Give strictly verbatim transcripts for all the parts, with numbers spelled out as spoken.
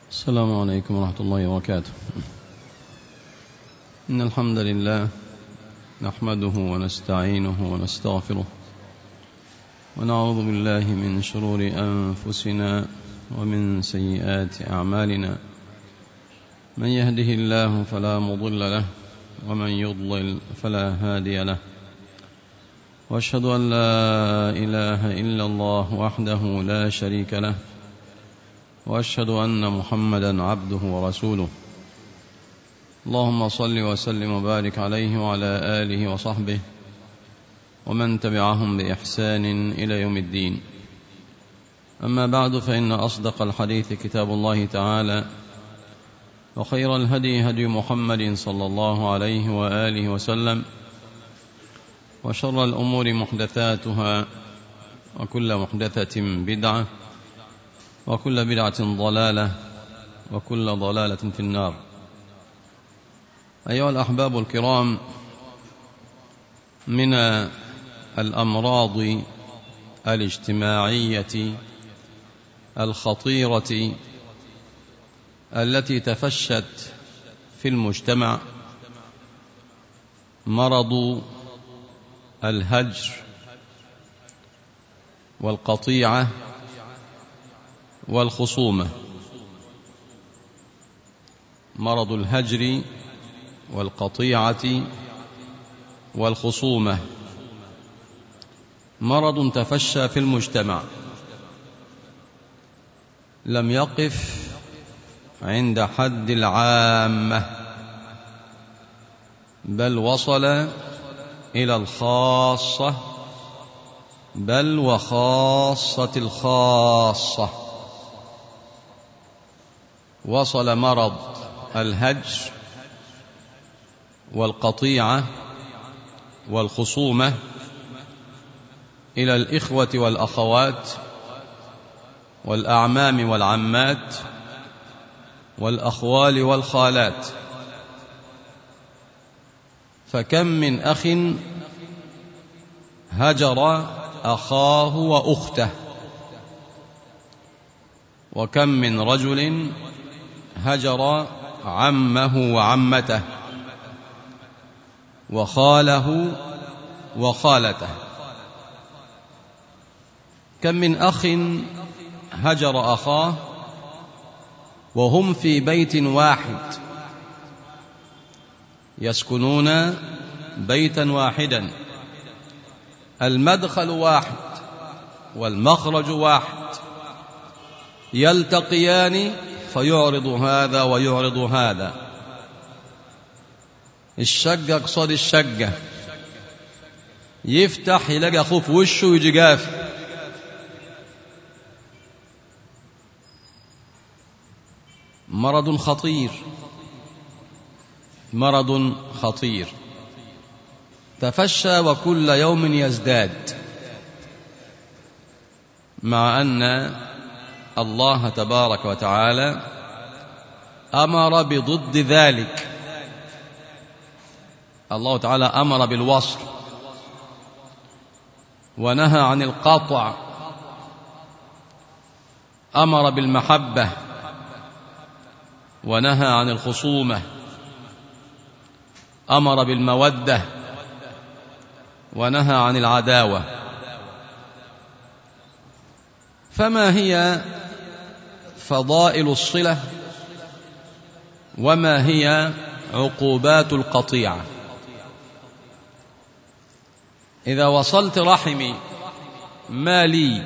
السلام عليكم ورحمة الله وبركاته. إن الحمد لله نحمده ونستعينه ونستغفره ونعوذ بالله من شرور أنفسنا ومن سيئات أعمالنا. من يهده الله فلا مضل له ومن يضلل فلا هادي له، وأشهد أن لا إله إلا الله وحده لا شريك له، وأشهد أن محمدا عبده ورسوله. اللهم صل وسلم وبارك عليه وعلى آله وصحبه ومن تبعهم بإحسان إلى يوم الدين. أما بعد، فإن أصدق الحديث كتاب الله تعالى، وخير الهدي هدي محمد صلى الله عليه وآله وسلم، وشر الأمور محدثاتها، وكل محدثة بدعة، وكل بدعة ضلالة، وكل ضلالة في النار. أيها الأحباب الكرام، من الأمراض الاجتماعية الخطيرة التي تفشت في المجتمع مرض الهجر والقطيعة والخصومة. مرض الهجر والقطيعة والخصومة مرض تفشى في المجتمع، لم يقف عند حد العامة، بل وصل إلى الخاصة، بل وخاصة الخاصة. وصل مرض الهجر والقطيعة والخصومة إلى الإخوة والأخوات والأعمام والعمات والأخوال والخالات. فكم من أخ هجر أخاه وأخته، وكم من رجل هجر عمه وعمته وخاله وخالته. كم من أخ هجر أخاه وهم في بيت واحد، يسكنون بيتا واحدا، المدخل واحد والمخرج واحد، يلتقيان فيعرض هذا ويعرض هذا، الشقة قصاد الشقة، يفتح يلاقي أخوه في وشه ويجي جاف. مرض خطير، مرض خطير تفشى وكل يوم يزداد، مع أن الله تبارك وتعالى أمر بضد ذلك. الله تعالى أمر بالوصل ونهى عن القطع، أمر بالمحبة ونهى عن الخصومة، أمر بالمودة ونهى عن العداوة. فما هي فضائل الصلة، وما هي عقوبات القطيعة؟ إذا وصلت رحمي ما لي،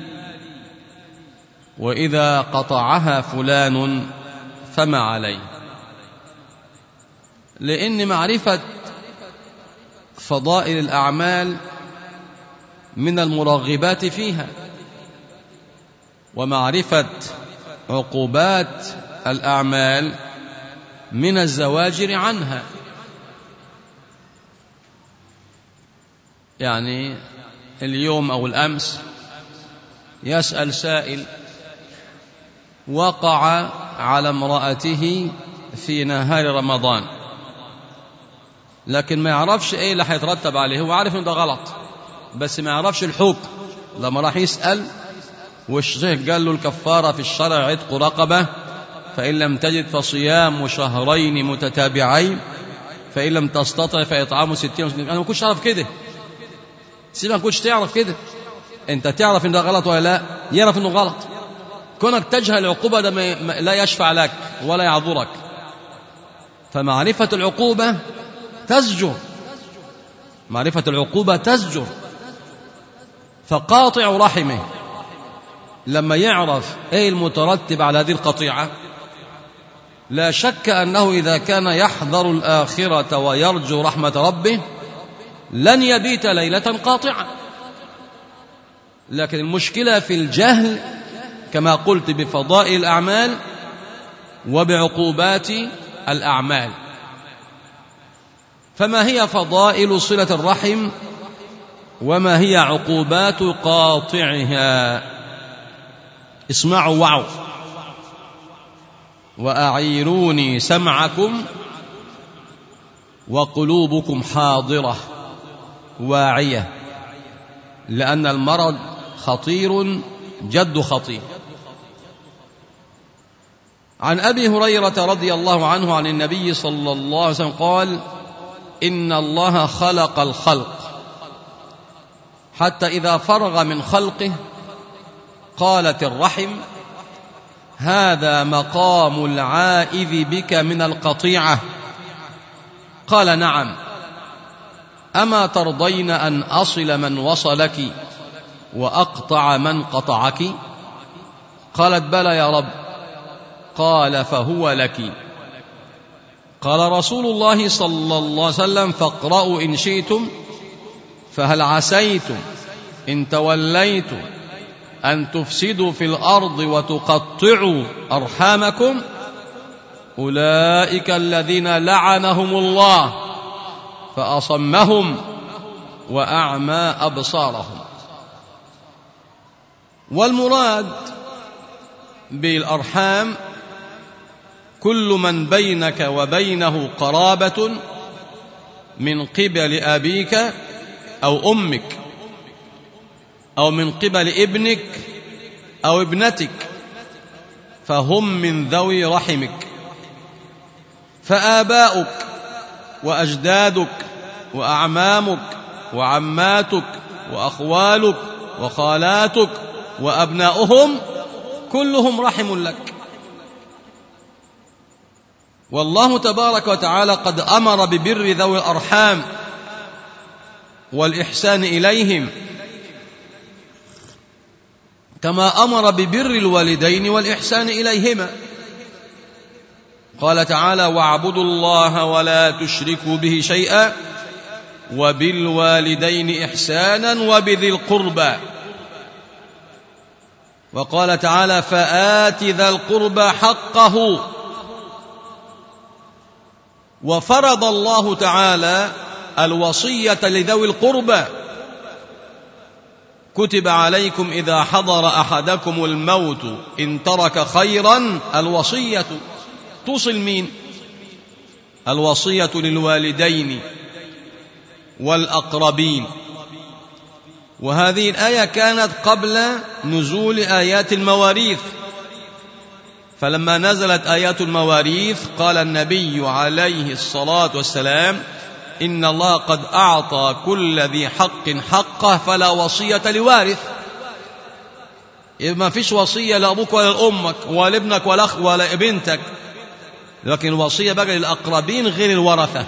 وإذا قطعها فلان فما علي. لأن معرفة فضائل الأعمال من المرغبات فيها، ومعرفة عقوبات الأعمال من الزواجر عنها. يعني اليوم أو الأمس يسأل سائل وقع على امرأته في نهار رمضان، لكن ما يعرفش ايه اللي هيترتب عليه. هو عارف ان ده غلط بس ما يعرفش الحكم. لما راح يسأل والشيخ قال له الكفارة في الشرع عتق رقبة، فإن لم تجد فصيام شهرين متتابعين، فإن لم تستطع فإطعام ستين وستين. أنا ما كنتش أعرف كده، سيبك ما كنتش تعرف كده. أنت تعرف إن ده غلط ولا لا؟ يعرف إنه غلط. كونك تجهل العقوبة ده لا يشفع لك ولا يعذرك. فمعرفة العقوبة تزجر، معرفة العقوبة تزجر. فقاطع رحمه لما يعرف ايه المترتب على هذه القطيعة، لا شك أنه إذا كان يحذر الآخرة ويرجو رحمة ربه لن يبيت ليلة قاطعة. لكن المشكلة في الجهل كما قلت بفضائل الأعمال وبعقوبات الأعمال. فما هي فضائل صلة الرحم وما هي عقوبات قاطعها؟ اسمعوا وعوا وأعيروني سمعكم وقلوبكم حاضرة واعية، لأن المرض خطير جد خطير. عن أبي هريرة رضي الله عنه عن النبي صلى الله عليه وسلم قال: إن الله خلق الخلق حتى إذا فرغ من خلقه قالت الرحم: هذا مقام العائذ بك من القطيعة. قال: نعم. أما ترضين أن أصل من وصلك وأقطع من قطعك؟ قالت: بلى يا رب. قال: فهو لك. قال رسول الله صلى الله عليه وسلم: فاقرأوا إن شئتم، فهل عسيتم إن توليتم أن تفسدوا في الأرض وتقطعوا أرحامكم؟ أولئك الذين لعنهم الله فأصمهم وأعمى أبصارهم. والمراد بالأرحام كل من بينك وبينه قرابة من قبل أبيك أو أمك، أو من قبل ابنك أو ابنتك، فهم من ذوي رحمك. فآباؤك وأجدادك وأعمامك وعماتك وأخوالك وخالاتك وأبناؤهم كلهم رحم لك. والله تبارك وتعالى قد أمر ببر ذوي الأرحام والإحسان إليهم، كما أمر ببر الوالدين والإحسان إليهما. قال تعالى: واعبدوا الله ولا تشركوا به شيئا وبالوالدين إحسانا وبذي القربى. وقال تعالى: فآت ذا القربى حقه. وفرض الله تعالى الوصية لذوي القربى: كتب عليكم إذا حضر أحدكم الموت إن ترك خيرا الوصية. توصل مين؟ الوصية للوالدين والأقربين. وهذه الآية كانت قبل نزول آيات المواريث، فلما نزلت آيات المواريث قال النبي عليه الصلاة والسلام: إن الله قد أعطى كل ذي حق حقه فلا وصية لوارث. ما فيش وصية لأبوك ولا لأمك ولا ابنك ولا أخ ولا بنتك، لكن الوصية بقى للأقربين غير الورثة.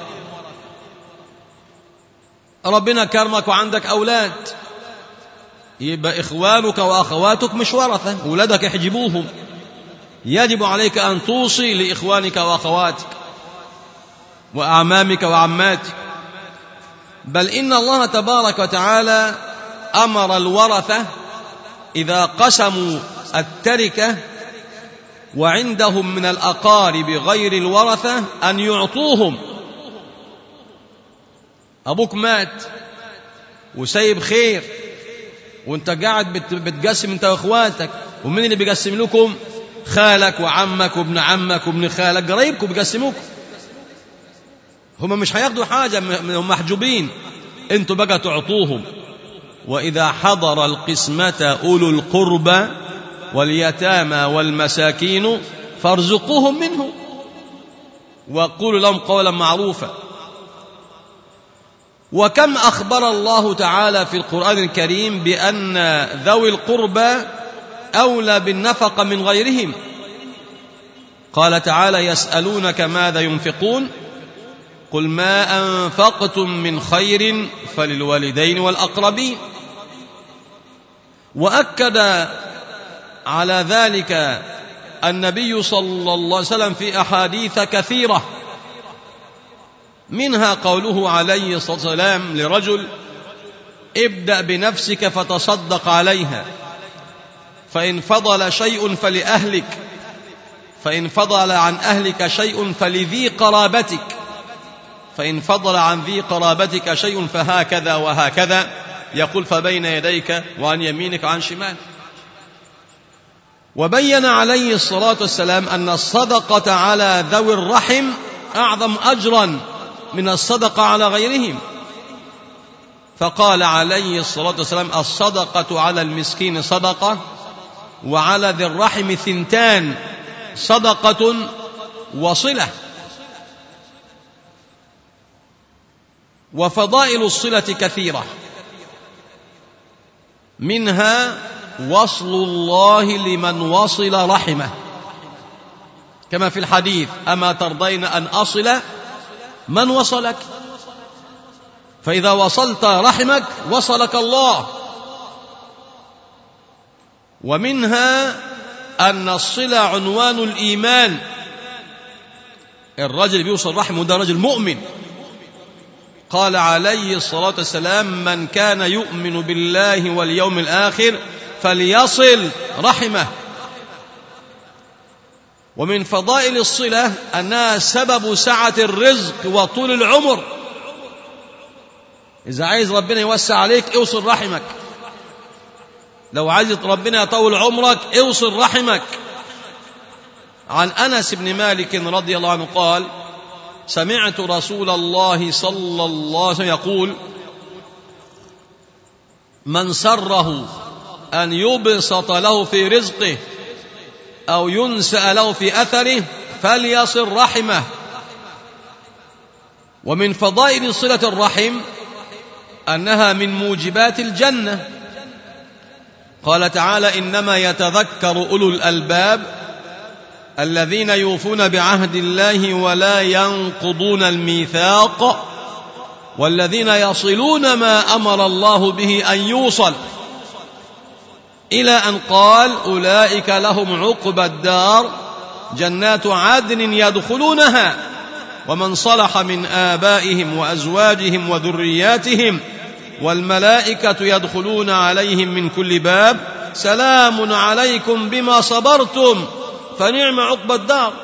ربنا كرمك وعندك أولاد، يبقى إخوانك وأخواتك مش ورثة، أولادك يحجبوهم. يجب عليك أن توصي لإخوانك وأخواتك وأعمامك وعماتك. بل إن الله تبارك وتعالى أمر الورثة إذا قسموا التركة وعندهم من الأقارب غير الورثة أن يعطوهم. أبوك مات وسايب خير وانت قاعد بتقسم انت واخواتك، ومين اللي بيقسم لكم؟ خالك وعمك وابن عمك وابن خالك، قرايبكم بيقسموكم. هم مش هياخدوا حاجة، هم محجوبين، انتوا بقى تعطوهم. وإذا حضر القسمة أولو القربى واليتامى والمساكين فارزقوهم منه وقولوا لهم قولا معروفا. وكم أخبر الله تعالى في القرآن الكريم بأن ذوي القربى أولى بالنفقة من غيرهم. قال تعالى: يسألونك ماذا ينفقون قل ما أنفقتم من خير فللوالدين والأقربين. وأكد على ذلك النبي صلى الله عليه وسلم في أحاديث كثيرة، منها قوله عليه الصلاة والسلام لرجل: ابدأ بنفسك فتصدق عليها، فإن فضل شيء فلأهلك، فإن فضل عن أهلك شيء فلذي قرابتك، فإن فضل عن ذي قرابتك شيء فهكذا وهكذا، يقول فبين يديك وعن يمينك وعن شمالك. وبين عليه الصلاة والسلام أن الصدقة على ذوي الرحم أعظم أجرا من الصدقة على غيرهم، فقال عليه الصلاة والسلام: الصدقة على المسكين صدقة، وعلى ذي الرحم ثنتان، صدقة وصلة. وفضائل الصلة كثيرة، منها وصل الله لمن وصل رحمه، كما في الحديث: أما ترضين أن أصل من وصلك؟ فإذا وصلت رحمك وصلك الله. ومنها أن الصلة عنوان الإيمان، الرجل بيوصل رحمه ده رجل مؤمن. قال عليه الصلاة والسلام: من كان يؤمن بالله واليوم الآخر فليصل رحمه. ومن فضائل الصلة أنها سبب سعة الرزق وطول العمر. إذا عايز ربنا يوسع عليك اوصل رحمك، لو عايز ربنا يطول عمرك اوصل رحمك. عن أنس بن مالك رضي الله عنه قال: سمعت رسول الله صلى الله عليه وسلم يقول: من سره أن يبسط له في رزقه أو ينسأ له في أثره فليصل رحمه. ومن فضائل صلة الرحم أنها من موجبات الجنة. قال تعالى: إنما يتذكر أولو الألباب الذين يوفون بعهد الله ولا ينقضون الميثاق والذين يصلون ما أمر الله به أن يوصل، إلى أن قال: أولئك لهم عقبى الدار جنات عدن يدخلونها ومن صلح من آبائهم وأزواجهم وذرياتهم والملائكة يدخلون عليهم من كل باب سلام عليكم بما صبرتم فنعم عقبى الدار.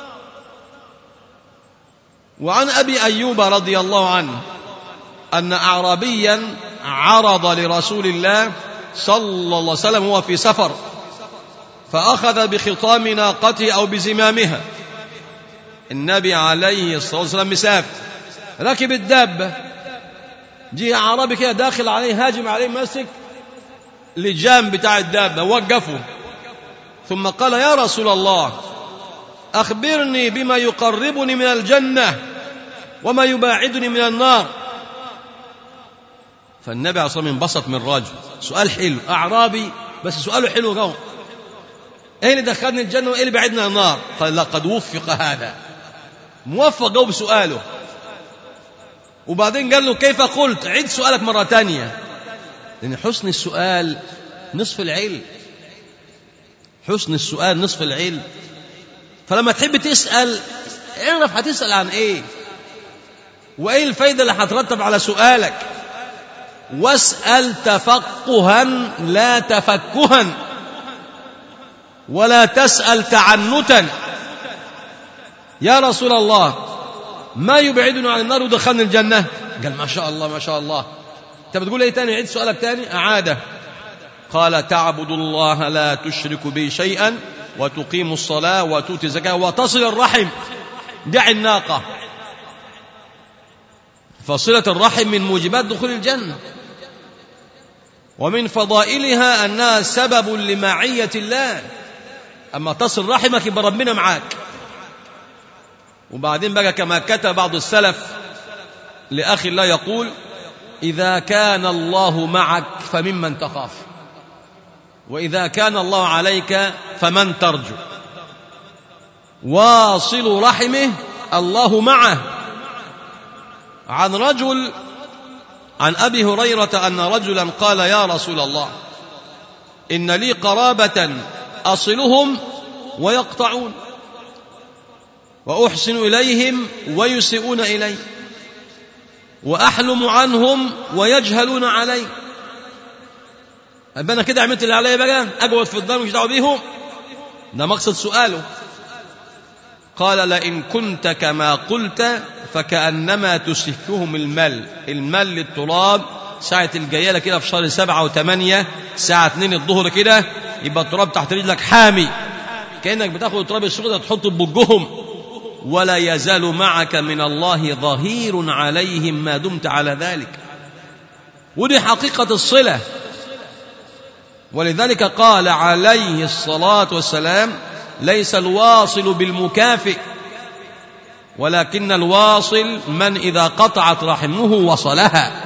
وعن أبي أيوب رضي الله عنه أن أعرابيا عرض لرسول الله صلى الله عليه وسلم وهو في سفر، فأخذ بخطام ناقته أو بزمامها. النبي عليه الصلاة والسلام مسافر، ركب الدابة، جه أعرابي كده داخل عليه، هاجم عليه، مسك لجام بتاع الدابة وقفه، ثم قال: يا رسول الله أخبرني بما يقربني من الجنة وما يباعدني من النار. فالنبي عليه الصلاة والسلام انبسط من الرجل، سؤال حلو، أعرابي بس سؤاله حلو قوي، ايه اللي دخلني الجنة وايه اللي بعدنا النار؟ قال: لقد وفق هذا، موفق قوي بسؤاله. وبعدين قال له: كيف قلت؟ عيد سؤالك مرة تانية، لأن حسن السؤال نصف العلم، حسن السؤال نصف العلم. فلما تحب تسأل اعرف هتسأل عن ايه وايه الفايدة اللي هترتب على سؤالك، واسأل تفقها لا تفكها، ولا تسأل تعنتا. يا رسول الله ما يبعدنا عن النار ودخلنا الجنة؟ قال: ما شاء الله ما شاء الله. انت بتقول ايه تاني؟ عيد سؤالك تاني. أعاده. قال: تعبد الله لا تشرك به شيئا وتقيم الصلاة وتؤتي الزكاة وتصل الرحم. دع الناقة. فصلة الرحم من موجبات دخول الجنة. ومن فضائلها أنها سبب لمعية الله. أما تصل رحمك يبقى ربنا معاك. وبعدين بقى كما كتب بعض السلف لأخي الله يقول: إذا كان الله معك فممن تخاف، وإذا كان الله عليك فمن ترجو. واصل رحمه الله معه. عن رجل عن أبي هريرة أن رجلا قال: يا رسول الله، إن لي قرابة أصلهم ويقطعون، وأحسن إليهم ويسيئون إلي، وأحلم عنهم ويجهلون علي. أبقى أنا كده عملت اللي علي بقى، أقعد في الدار ومش دعوة بيهم؟ ده مقصد سؤاله. قال: لئن كنت كما قلت فكأنما تسفهم المل. المل التراب ساعة الجيالة كده في شهر سبعة وثمانية الساعة اتنين الظهر كده، يبقى التراب تحت رجلك حامي، كأنك بتاخد التراب السوداء تحطه ببجهم. ولا يزال معك من الله ظهير عليهم ما دمت على ذلك. ودي حقيقة الصلة. ولذلك قال عليه الصلاة والسلام: ليس الواصل بالمكافئ، ولكن الواصل من إذا قطعت رحمه وصلها.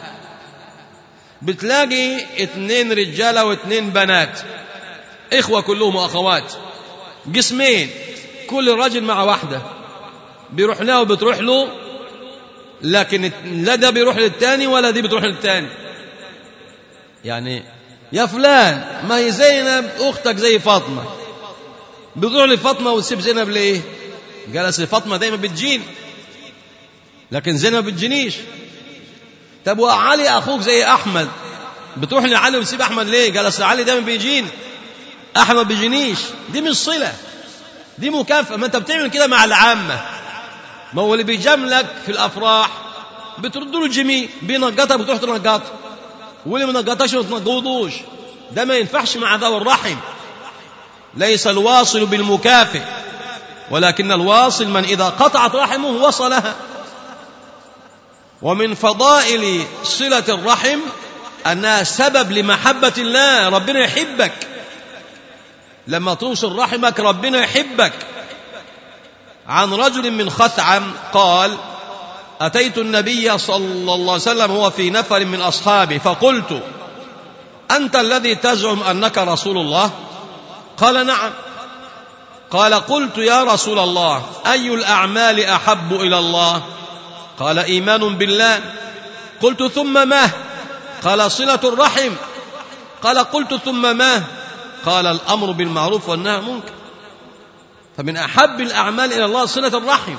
بتلاقي اتنين رجالة واتنين بنات، إخوة كلهم وأخوات، جسمين، كل راجل مع واحدة، بيروح له وبتروح له، لكن لا ده بيروح للتاني ولا دي بتروح للتاني. يعني يا فلان، ما هي زينب أختك زي فاطمة، بتروح لفاطمة وتسيب زينب ليه؟ جلس لفاطمة دايما بتجين، لكن زينب ما بتجينيش. طب وعلي أخوك زي أحمد، بتروح لعلي وتسيب أحمد ليه؟ جلس لعلي دايما بيجين، أحمد ما بيجينيش. دي مش صلة، دي مكافأة. ما أنت بتعمل كده مع العامة. ما هو اللي بيجاملك في الأفراح بترد له الجميل، بينقطها بتروح تنقطها، واللي ما نقطهاش ما تنقضوش. ده ما ينفعش مع ذوي الرحم. ليس الواصل بالمكافئ، ولكن الواصل من إذا قطعت رحمه وصلها. ومن فضائل صلة الرحم أنها سبب لمحبة الله. ربنا يحبك لما توصل رحمك، ربنا يحبك. عن رجل من خثعم قال: أتيت النبي صلى الله عليه وسلم هو في نفر من أصحابه، فقلت: أنت الذي تزعم أنك رسول الله؟ قال: نعم. قال: قلت يا رسول الله، أي الأعمال أحب إلى الله؟ قال: إيمان بالله. قلت: ثم ما؟ قال: صلة الرحم. قال: قلت: ثم ما؟ قال: الأمر بالمعروف والنهي عن المنكر. فمن أحب الأعمال إلى الله صلة الرحم.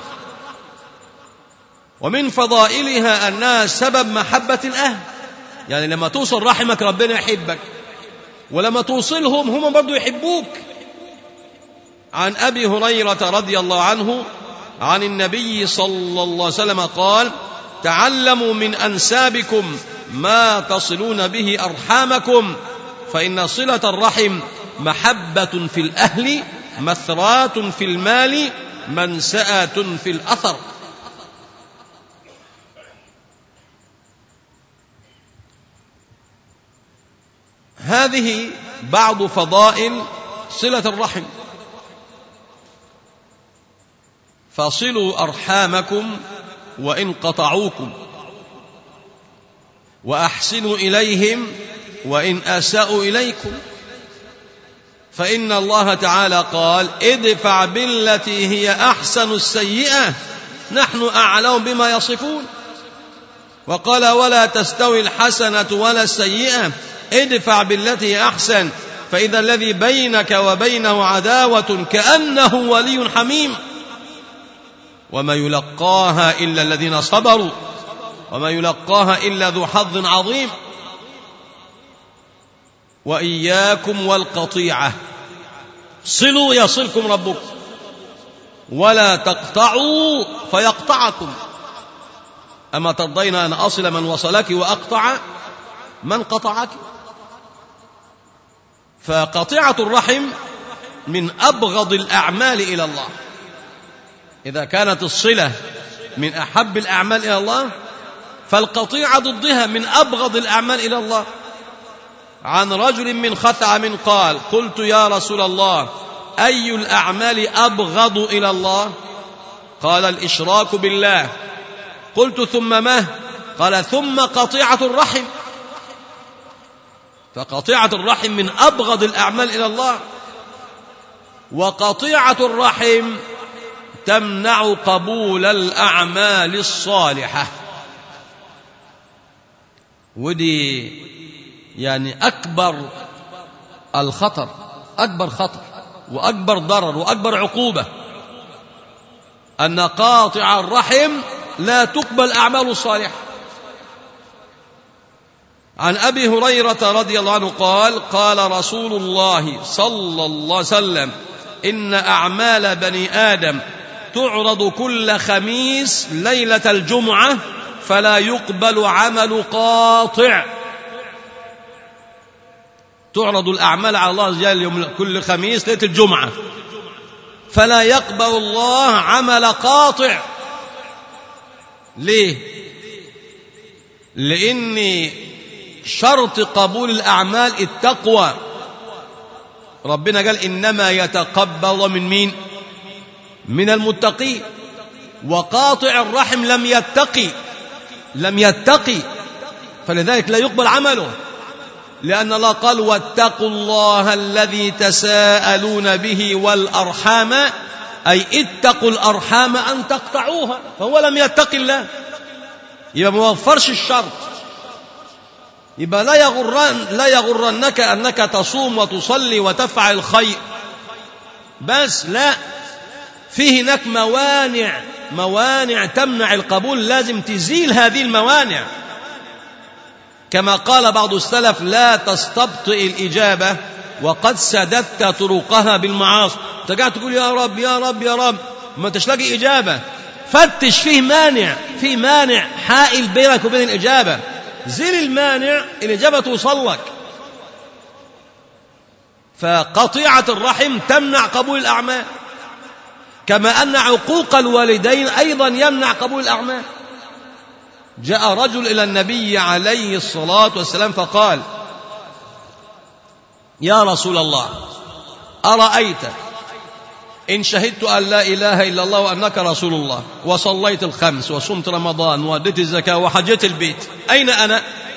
ومن فضائلها أنها سبب محبة الأهل. يعني لما توصل رحمك ربنا يحبك، ولما توصلهم هم برضو يحبوك. عن أبي هريرة رضي الله عنه عن النبي صلى الله عليه وسلم قال: تعلموا من أنسابكم ما تصلون به أرحامكم، فإن صلة الرحم محبة في الأهل، مثرات في المال، منسأة في الأثر. هذه بعض فضائل صلة الرحم. فصلوا أرحامكم وإن قطعوكم، وأحسنوا إليهم وإن أساءوا إليكم، فإن الله تعالى قال: ادفع بالتي هي أحسن السيئة نحن أعلم بما يصفون. وقال: ولا تستوي الحسنة ولا السيئة ادفع بالتي هي أحسن، فإذا الذي بينك وبينه عداوة كأنه ولي حميم. وما يلقاها إلا الذين صبروا وما يلقاها إلا ذو حظ عظيم. وإياكم والقطيعة، صلوا يصلكم ربكم، ولا تقطعوا فيقطعكم. أما ترضين أن أصل من وصلك وأقطع من قطعك؟ فقطيعة الرحم من أبغض الأعمال إلى الله. إذا كانت الصلة من أحب الأعمال إلى الله، فالقطيعة ضدها من أبغض الأعمال إلى الله. عن رجل من خثعم قال: قلت يا رسول الله، أي الأعمال أبغض إلى الله؟ قال الإشراك بالله. قلت ثم ما؟ قال ثم قطيعة الرحم. فقطيعة الرحم من أبغض الأعمال إلى الله، وقطيعة الرحم تمنع قبول الأعمال الصالحة. ودي يعني أكبر الخطر، أكبر خطر وأكبر ضرر وأكبر عقوبة، أن قاطع الرحم لا تقبل أعماله الصالحة. عن أبي هريرة رضي الله عنه قال قال رسول الله صلى الله عليه وسلم إن أعمال بني آدم تعرض كل خميس ليلة الجمعة فلا يقبل عمل قاطع. تعرض الأعمال على الله عز وجل يوم كل خميس ليلة الجمعة، فلا يقبل الله عمل قاطع. ليه؟ لأن شرط قبول الأعمال التقوى. ربنا قال إنما يتقبل من مين؟ من المتقين. وقاطع الرحم لم يتقي لم يتقي فلذلك لا يقبل عمله، لأن الله قال واتقوا الله الذي تساءلون به والأرحام، أي اتقوا الأرحام أن تقطعوها، فهو لم يتق الله، يبقى ما وفرش الشرط. يبقى لا يغرن لا يغرنك أنك تصوم وتصلي وتفعل الخير بس، لا، فيه هناك موانع موانع تمنع القبول، لازم تزيل هذه الموانع. كما قال بعض السلف لا تستبطئ الإجابة وقد سددت طرقها بالمعاصي. انت قاعد تقول يا رب يا رب يا رب ما تلاقي إجابة، فتش فيه مانع، فيه مانع حائل بينك وبين الإجابة، زيل المانع الإجابة توصل لك. فقطيعة الرحم تمنع قبول الأعمال، كما أن عقوق الوالدين أيضا يمنع قبول الأعمال. جاء رجل إلى النبي عليه الصلاة والسلام فقال يا رسول الله أرأيت إن شهدت أن لا إله إلا الله وأنك رسول الله وصليت الخمس وصمت رمضان وأديت الزكاة وحجيت البيت، أين أنا؟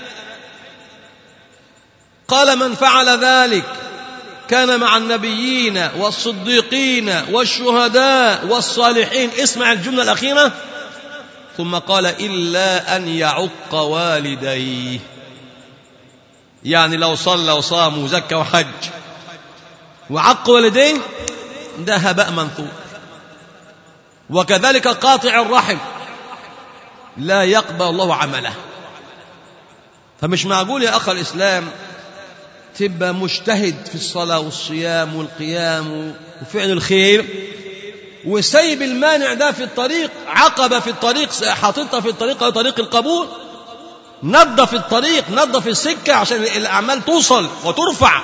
قال من فعل ذلك كان مع النبيين والصديقين والشهداء والصالحين. اسمع الجملة الأخيرة، ثم قال إلا أن يعق والديه. يعني لو صلى وصام وزكى وحج وعق والديه ده هباء منثور. وكذلك قاطع الرحم لا يقبل الله عمله. فمش معقول يا أخ الإسلام تبقى مجتهد في الصلاة والصيام والقيام وفعل الخير وسيب المانع ده في الطريق، عقبة في الطريق حاططها في الطريق طريق القبول. نظف الطريق، نظف السكة عشان الأعمال توصل وترفع.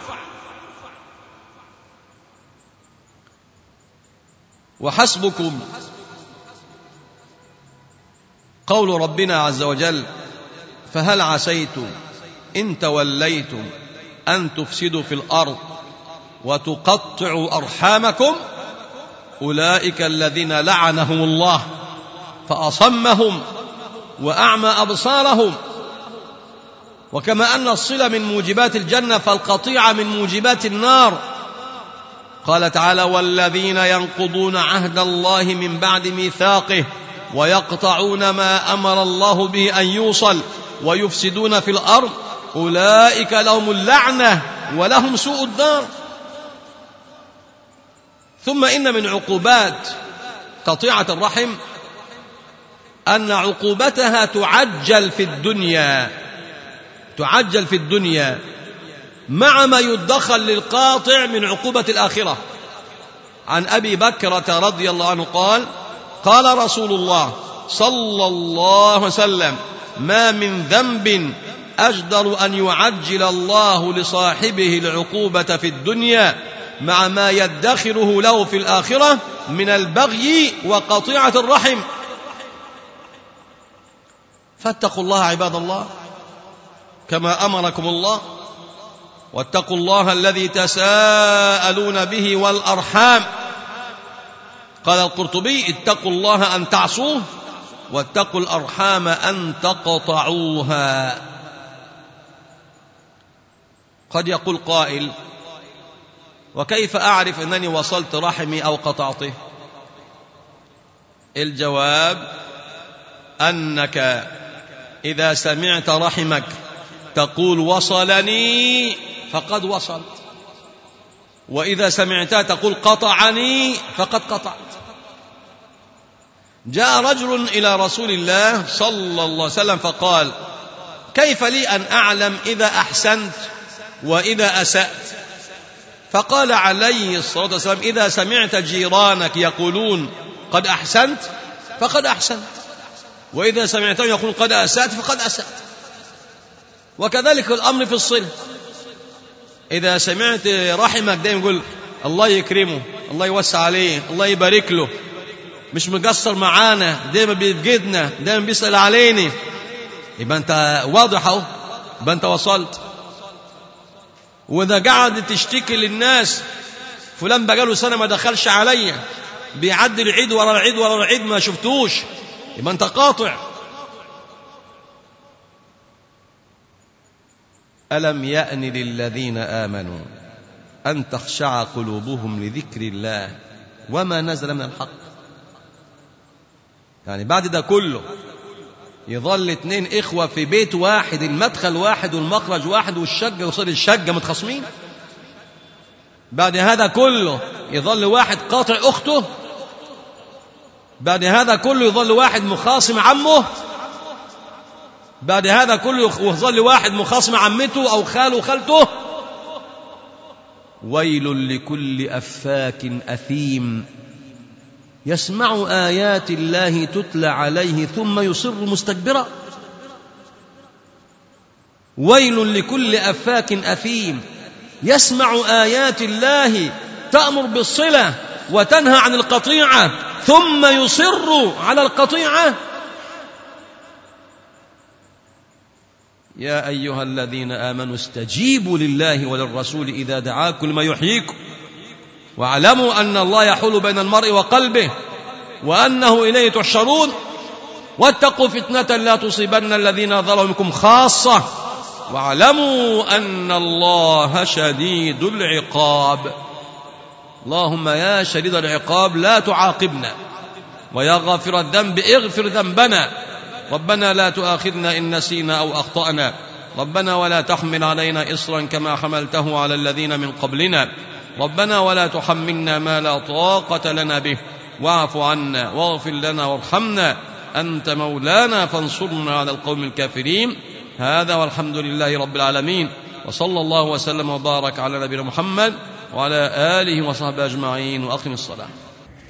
وحسبكم قول ربنا عز وجل فهل عسيتم إن توليتم أن تفسدوا في الأرض وتقطعوا أرحامكم أولئك الذين لعنهم الله فأصمهم وأعمى أبصارهم. وكما أن الصلة من موجبات الجنة فالقطيعة من موجبات النار. قال تعالى والذين ينقضون عهد الله من بعد ميثاقه ويقطعون ما أمر الله به أن يوصل ويفسدون في الأرض أولئك لهم اللعنة ولهم سوء الدار. ثم إن من عقوبات قطيعة الرحم أن عقوبتها تعجل في الدنيا تعجل في الدنيا مع ما يدخل للقاطع من عقوبة الآخرة. عن أبي بكرة رضي الله عنه قال قال رسول الله صلى الله عليه وسلم ما من ذنب أجدر أن يعجل الله لصاحبه العقوبة في الدنيا مع ما يدخره له في الآخرة من البغي وقطيعة الرحم. فاتقوا الله عباد الله كما أمركم الله. واتقوا الله الذي تساءلون به والأرحام. قال القرطبي اتقوا الله أن تعصوه واتقوا الأرحام أن تقطعوها. قد يقول قائل: وكيف أعرف أنني وصلت رحمي أو قطعته؟ الجواب: أنك إذا سمعت رحمك تقول وصلني فقد وصلت، وإذا سمعتها تقول قطعني فقد قطعت. جاء رجل إلى رسول الله صلى الله عليه وسلم فقال: كيف لي أن أعلم إذا أحسنت وإذا أسأت؟ فقال عليه الصلاة والسلام: إذا سمعت جيرانك يقولون قد أحسنت فقد أحسنت، وإذا سمعتهم يقولون قد أسأت فقد أسأت. وكذلك الأمر في الصلة، إذا سمعت رحمك دائما يقول الله يكرمه، الله يوسع عليه، الله يبارك له، مش مقصر معانا، دائما بيفقدنا، دائما بيسأل علينا، يبقى أنت واضح أهو، يبقى أنت وصلت. وإذا قاعد تشتكي للناس فلان بقاله سنة ما دخلش عليا، بيعدي العيد ورا العيد ورا العيد ما شفتوش، يبقى أنت قاطع. ألم يأن للذين آمنوا أن تخشع قلوبهم لذكر الله وما نزل من الحق. يعني بعد ده كله يظل اتنين إخوة في بيت واحد، المدخل واحد والمخرج واحد والشقة وصل الشقة متخاصمين؟ بعد هذا كله يظل واحد قاطع أخته؟ بعد هذا كله يظل واحد مخاصم عمه؟ بعد هذا كله يظل واحد مخاصم عمته أو خاله خالته؟ ويل لكل أفاك أثيم يسمع آيات الله تتلى عليه ثم يصر مستكبرا. ويل لكل أفاك أثيم يسمع آيات الله تأمر بالصلة وتنهى عن القطيعة ثم يصر على القطيعة. يا أيها الذين آمنوا استجيبوا لله وللرسول إذا دعاكم لما يحييكم واعلموا أن الله يحول بين المرء وقلبه وأنه إليه تحشرون واتقوا فتنة لا تصيبن الذين ظلموا منكم خاصة واعلموا أن الله شديد العقاب. اللهم يا شديد العقاب لا تعاقبنا، ويا غافر الذنب اغفر ذنبنا. ربنا لا تؤاخذنا إن نسينا أو أخطأنا، ربنا ولا تحمل علينا إصرا كما حملته على الذين من قبلنا، ربنا ولا تحملنا ما لا طاقة لنا به، واعف عنا واغفر لنا وارحمنا، أنت مولانا فانصرنا على القوم الكافرين. هذا والحمد لله رب العالمين، وصلى الله وسلم وبارك على نبينا محمد وعلى آله وصحبه أجمعين، وأقم الصلاة.